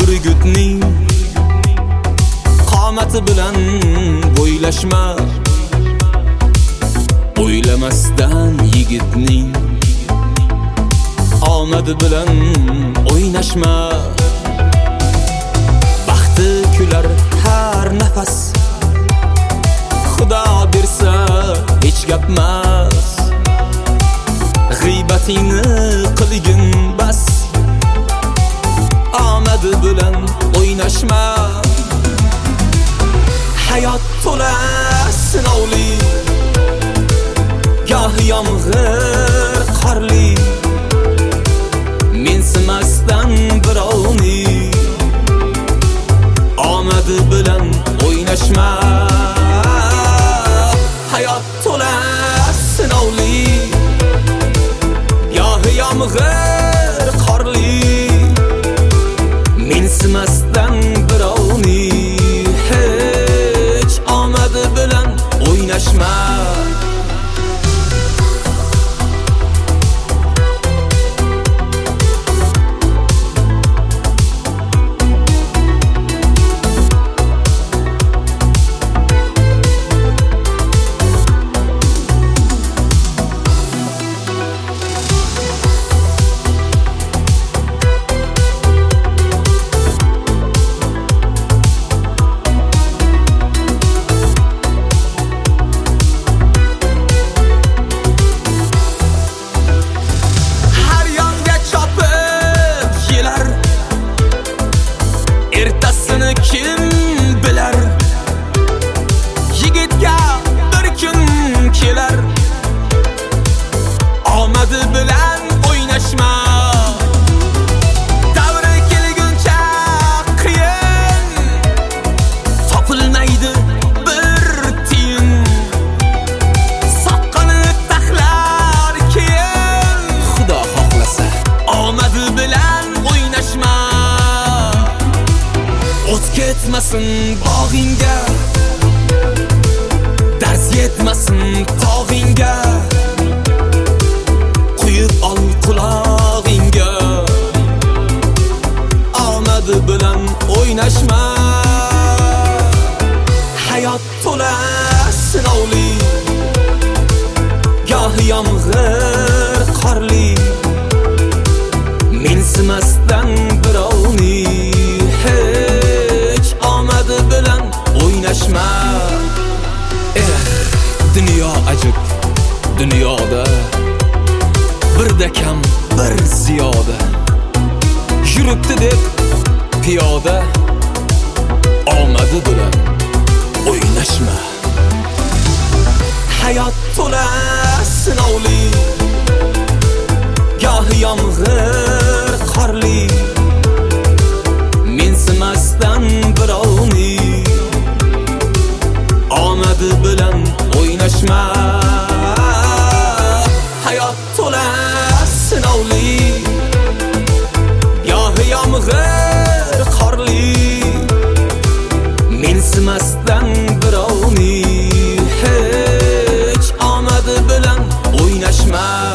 burgutning qomati bilan bo'ylashma. O'ylamasdan yigitning omadi bilan o'ynashma. Baxti kular har nafas, Xudo bersa hech gapmas. G'iybatingni qilgin bas, omadi bilan o'ynashma. Hayot to'la sinovli, gohi yomg'ir qorli. Mensimasdan birovni omadi bilan o'ynashma. Hayot to'la sinovli, gohi yomg'ir qorli. Mensimasdan birovni hech omadi bilan o'ynashma. Kim bilar, yigitga bir kun kelar. Omadi bilan o'ynashma. Davri kelguncha qiyin, topilmaydi bir tiyin. Soqqani taxlar keyin, Xudo xohlasa omadi bilan o'ynashma. O't ketmasin bog'ingga, dars yetmasin tog'ingga. Quyib ol qulog'ingga, omadi bilan o'ynashma. Hayot to'la sinovli, gohi yomg'ir qorli. Mensimasdan birovni omadi bilan o'ynashma. Dunyo ajib, dunyoda birda kam bir ziyoda. Yuribdi deb piyoda, omadi bilan o'ynashma. Hayot to'la sinovli, gohi yomg'ir qorli. Mensimasdan birovni omadi bilan o'ynashma. Hayot to'la sinovli, gohi yomg'ir qorli. Mensimasdan birovni hech omadi bilan o'ynashma.